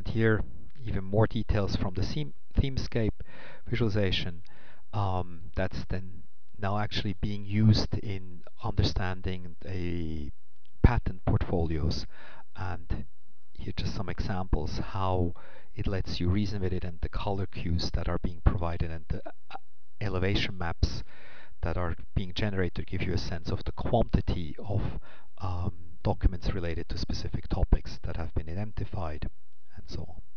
here even more details from the themescape visualization that's then now actually being used in understanding a patent portfolios. And here just some examples how it lets you reason with it, and the color cues that are being provided, and the elevation maps that are being generated give you a sense of the quantity of documents related to specific topics that have been identified, and so on.